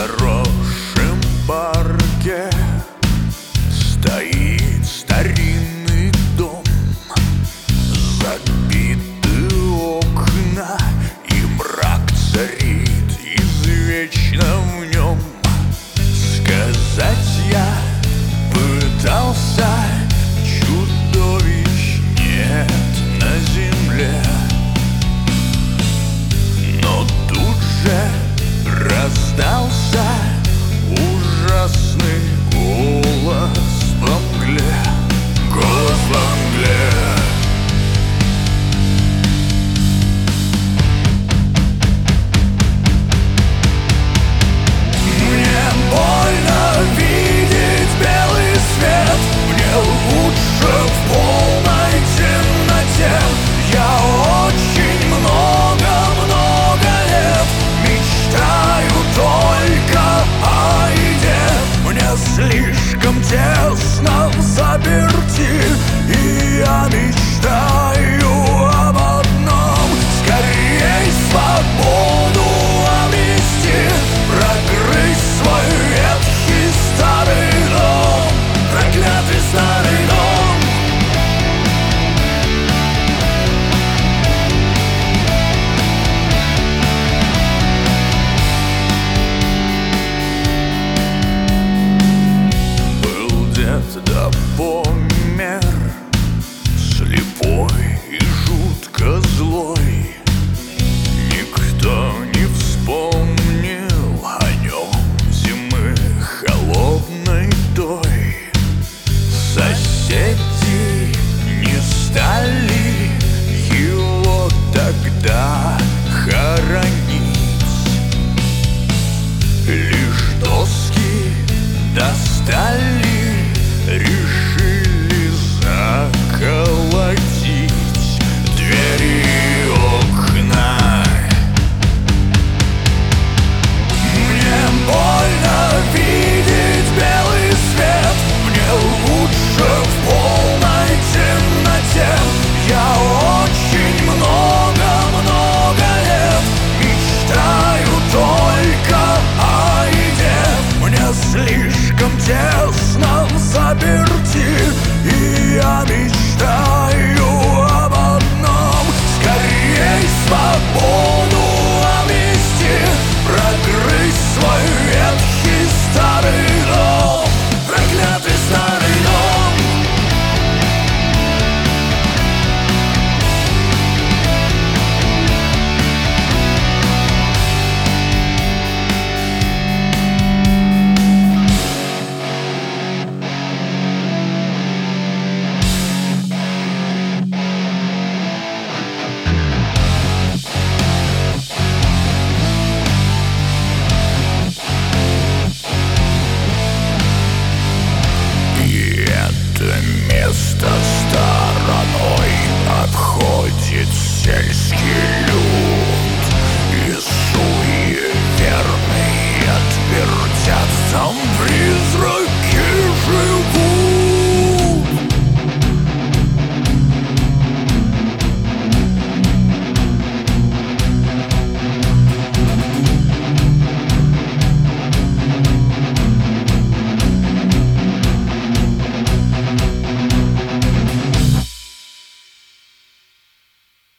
заросшем парке стоит старинный дом, забиты окна, и мрак царит извечно в нем. Сказать я пытался, чудовищ нет на земле, но тут же раздался ужасный голос во мгле. Голос во мгле. Мне больно видеть белый свет, мне лучше в полной темноте. Я очень много лет мечтаю только о еде. Мне слишком тесно взаперти, и я мечтаю об одном: скорей свободу обрести, прокрыть свой ветхий старый дом, проклятый старый дом. Да помер, слепой и жутко злой. Никто не вспомнил о нем зимы холодной той. Соседи не стали его тогда хоронить, лишь доски достали решить.